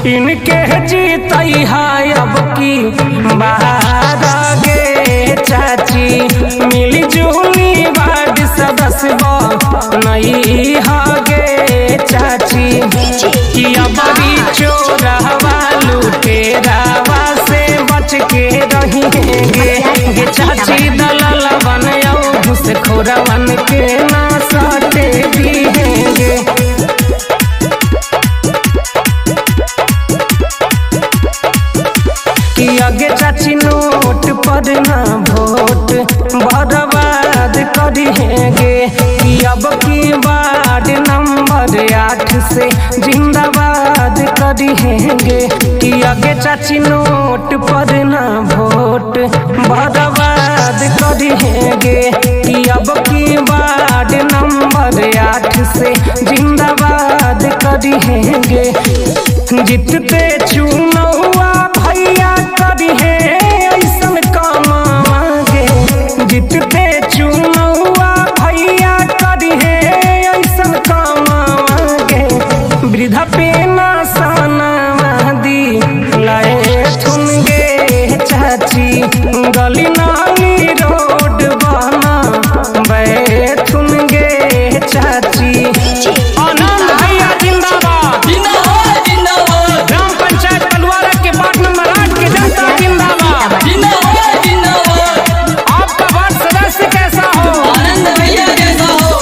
इनके जीतई है अब की बाहर गे चाची मिली जुली वार्ड सदस्य नहीं हगे चाची किया बड़ी चोरवा लुटेरावा से बच के रहिएगे गे चाची दलाल बन घुसखोरवन के ना सटे दिएंगे। आगे चाची नोट पर ना वोट बर्बाद करिएगे अब की वार्ड नंबर 8 से जिंदाबाद करिएगे कि आगे चाची नोट पर ना वोट बर्बाद करिएगे कि अब की वार्ड नंबर 8 से जिंदाबाद करिएगे। जीतते चुनौआ भैया करिहे ऐसन काम मांगे जीतते चुनौआ भैया करिहे ऐसन काम मांगे वृद्धा पेना साना दी लाए थुनगे चाची गली नाली रोड बना बैठुनगे चाची। आनंद भैया जिंदाबाद ग्राम पंचायत कलवारा के वार्ड नंबर 8 के जनता जिंदाबाद। आपका वार्ड सदस्य कैसा हो? आनंद भैया जैसा हो।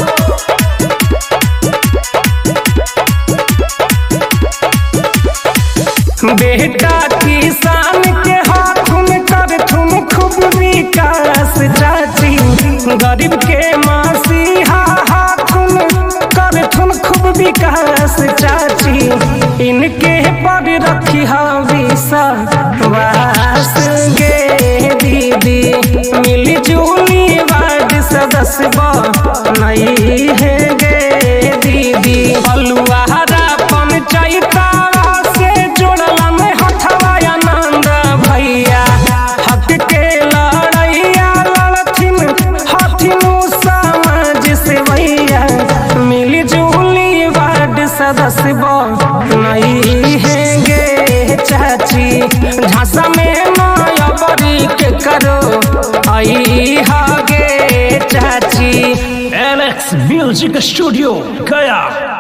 बेटा किसान के हाथ में कर तुम खूब विकास चाची गरीब के मसीहा हाथ में कर तुम खूब विकास चाची इनके पर रखी विश्वास गे दीदी मिली जुली वार्ड सदस्य नहीं है गे दीदी। अलुआरा पंचायत से जोड़ला में हथवा आनंद भैया हक के लड़ैया लड़थिन हथिन समाज से भैया मिली जुली वार्ड सदस्य नहीं है गे चाची झांसा में नया बड़ी के करो आई हगे चाची। एलेक्स म्यूजिक स्टूडियो गया।